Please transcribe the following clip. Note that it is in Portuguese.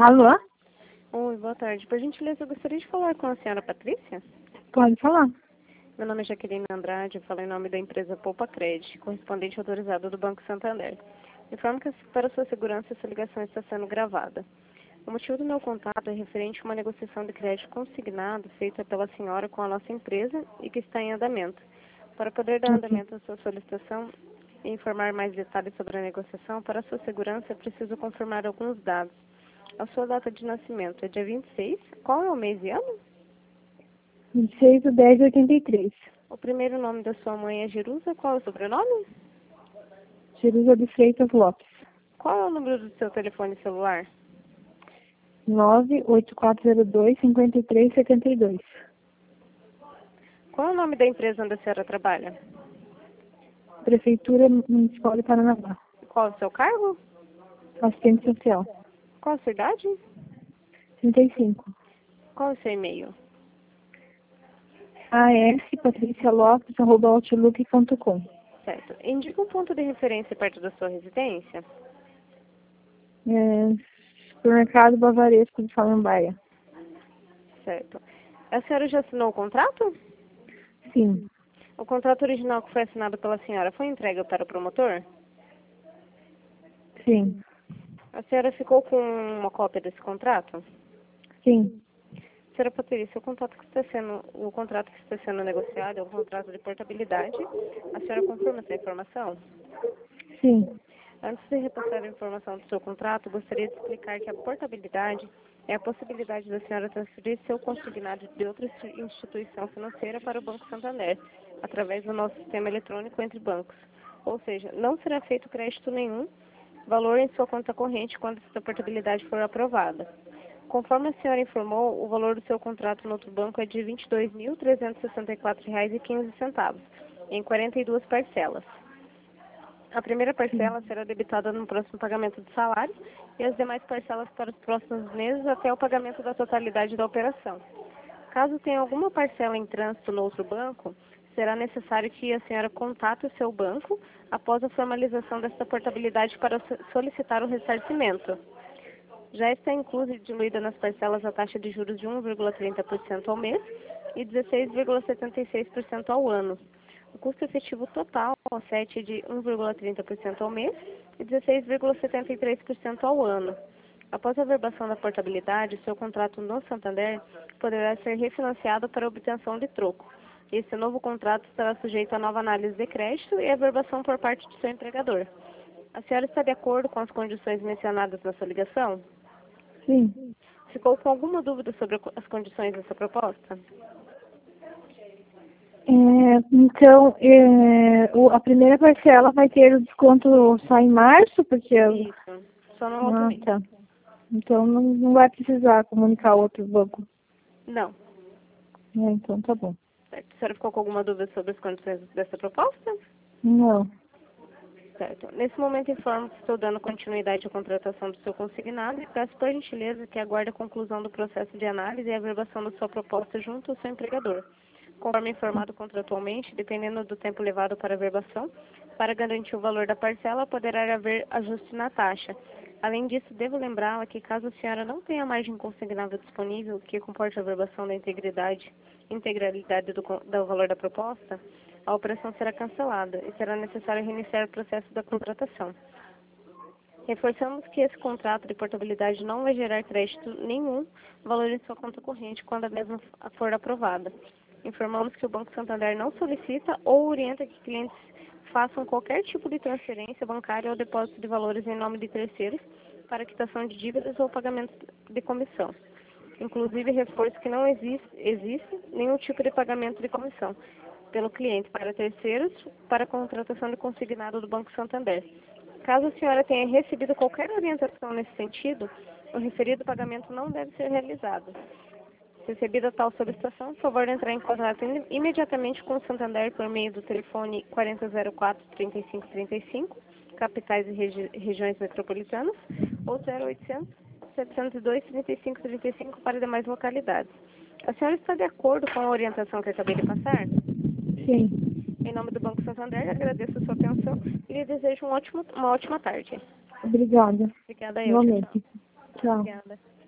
Alô? Oi, boa tarde. Por gentileza, eu gostaria de falar com a senhora Patrícia. Pode falar. Meu nome é Jaqueline Andrade, eu falo em nome da empresa Poupa Cred, correspondente autorizado do Banco Santander. Informo que para sua segurança essa ligação está sendo gravada. O motivo do meu contato é referente a uma negociação de crédito consignado feita pela senhora com a nossa empresa e que está em andamento. Para poder dar Ok. andamento à sua solicitação e informar mais detalhes sobre a negociação, para sua segurança é preciso confirmar alguns dados. A sua data de nascimento é dia 26. Qual é o mês e ano? 26/10/83. O primeiro nome da sua mãe é Jerusa. Qual é o sobrenome? Jerusa de Freitas Lopes. Qual é o número do seu telefone celular? 98402-5372. Qual é o nome da empresa onde a senhora trabalha? Prefeitura Municipal de Paranaguá. Qual é o seu cargo? Assistente social. Qual a sua idade? 35. Qual é o seu e-mail? aspatricialopes@outlook.com. Certo. Indica um ponto de referência perto da sua residência. Supermercado Bavaresco de Samambaia. Certo. A senhora já assinou o contrato? Sim. O contrato original que foi assinado pela senhora foi entregue para o promotor? Sim. A senhora ficou com uma cópia desse contrato? Sim. Senhora Patrícia, o contrato que está sendo negociado é um contrato de portabilidade. A senhora confirma essa informação? Sim. Antes de repassar a informação do seu contrato, gostaria de explicar que a portabilidade é a possibilidade da senhora transferir seu consignado de outra instituição financeira para o Banco Santander, através do nosso sistema eletrônico entre bancos. Ou seja, não será feito crédito nenhum valor em sua conta corrente quando essa portabilidade for aprovada. Conforme a senhora informou, o valor do seu contrato no outro banco é de R$ 22.364,15, em 42 parcelas. A primeira parcela será debitada no próximo pagamento do salário e as demais parcelas para os próximos meses até o pagamento da totalidade da operação. Caso tenha alguma parcela em trânsito no outro banco, será necessário que a senhora contate o seu banco após a formalização desta portabilidade para solicitar o ressarcimento. Já está inclusa e diluída nas parcelas a taxa de juros de 1,30% ao mês e 16,76% ao ano. O custo efetivo total ao SET é de 1,30% ao mês e 16,73% ao ano. Após a verbação da portabilidade, seu contrato no Santander poderá ser refinanciado para obtenção de troco. Esse novo contrato estará sujeito a nova análise de crédito e a verbação por parte do seu empregador. A senhora está de acordo com as condições mencionadas na sua ligação? Sim. Ficou com alguma dúvida sobre as condições dessa proposta? Então, a primeira parcela vai ter o desconto só em março, porque... Isso, só no outro mês. Tá. Então, não vai precisar comunicar outro banco. Não. Então, tá bom. Certo. A senhora ficou com alguma dúvida sobre as condições dessa proposta? Não. Certo. Nesse momento, informo que estou dando continuidade à contratação do seu consignado e peço, por gentileza, que aguarde a conclusão do processo de análise e a verbação da sua proposta junto ao seu empregador. Conforme informado contratualmente, dependendo do tempo levado para a verbação, para garantir o valor da parcela, poderá haver ajuste na taxa. Além disso, devo lembrá-la que caso a senhora não tenha margem consignável disponível que comporte a verbação da integralidade do valor da proposta, a operação será cancelada e será necessário reiniciar o processo da contratação. Reforçamos que esse contrato de portabilidade não vai gerar crédito nenhum valor em sua conta corrente quando a mesma for aprovada. Informamos que o Banco Santander não solicita ou orienta que clientes façam qualquer tipo de transferência bancária ou depósito de valores em nome de terceiros para quitação de dívidas ou pagamento de comissão. Inclusive, reforço que não existe nenhum tipo de pagamento de comissão pelo cliente para terceiros para a contratação de consignado do Banco Santander. Caso a senhora tenha recebido qualquer orientação nesse sentido, o referido pagamento não deve ser realizado. Recebida tal solicitação, por favor, entrar em contato imediatamente com o Santander por meio do telefone 4004-3535, capitais e regiões metropolitanas, ou 0800-702-3535 para demais localidades. A senhora está de acordo com a orientação que acabei de passar? Sim. Em nome do Banco Santander, agradeço a sua atenção e lhe desejo uma ótima tarde. Obrigada. Obrigada eu, tchau, tchau. Igualmente. Tchau. Obrigada.